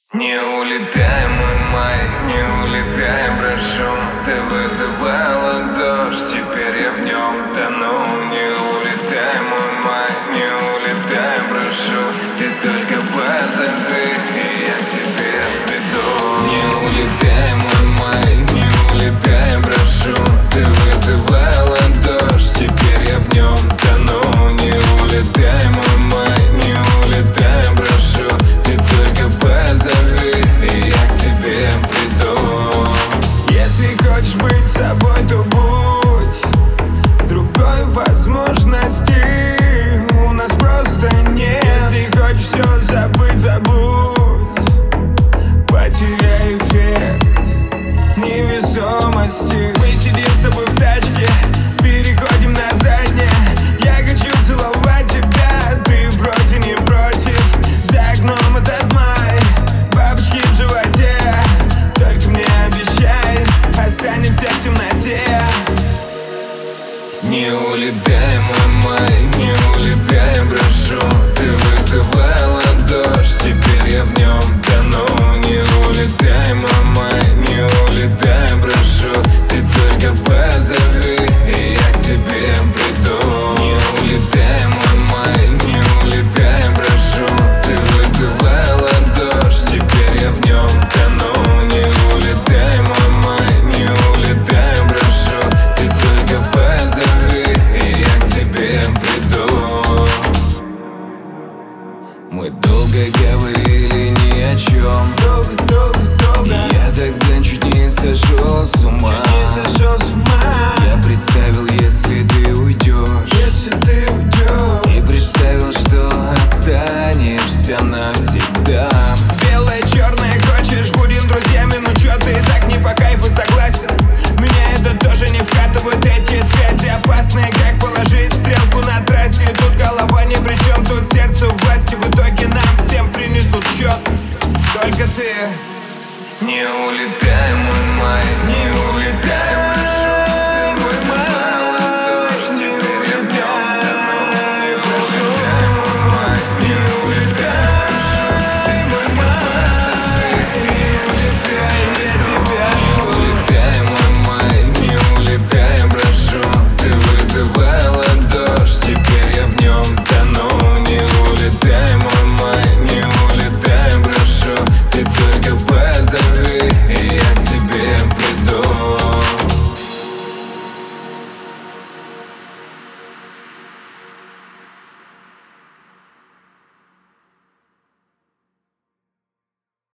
Не улетай, мой май, не улетай, прошу. Ты вызывала дождь, теперь я в нем тону. Не улетай, мой май, не улетай, прошу. Ты только позови, и я к тебе приду. Не улетай, мой май, не улетай, прошу. Ты вызывала дождь, теперь я в нем тону. Не улетай, мой май, не улетай, прошу. Ты только позови, и я к тебе приду. Если хочешь быть собой, то будь. Другой возможности у нас просто нет. Если хочешь все забыть, забудь. Потеряй эффект невесомости. Мы сидим с тобой в тачке, переходим на заднее. Я хочу целовать тебя, ты вроде не против. За окном этот май, бабочки в животе. Только мне обещай, останемся в темноте. Не улетай, мой май, не улетай, прошу. Ты вызывала дождь, теперь я в нем тону. Не улетай, мой май, не улетай, прошу. Ты только позови, и я к тебе приду. Не улетай, мой май, не улетай, прошу. Ты вызывала дождь, теперь я в нем тону. Не улетай, мой май, не улетай, прошу. Ты только позови, и я к тебе приду. Мы долго говорили ни о чем. Долго. И я тогда чуть не сошел с ума. Я представил, если ты уйдешь. Если ты уйдешь. И представил, что останешься навсегда. Белое, черное, хочешь, будем друзьями. Ну чё ты так не по кайфу согласен? Меня это тоже не вкатывают эти связи опасные, как положить стрелку на трассе. Тут голова ни при чем, тут сердце в власти. В итоге нам всем принесут счет. Только ты Не улетай.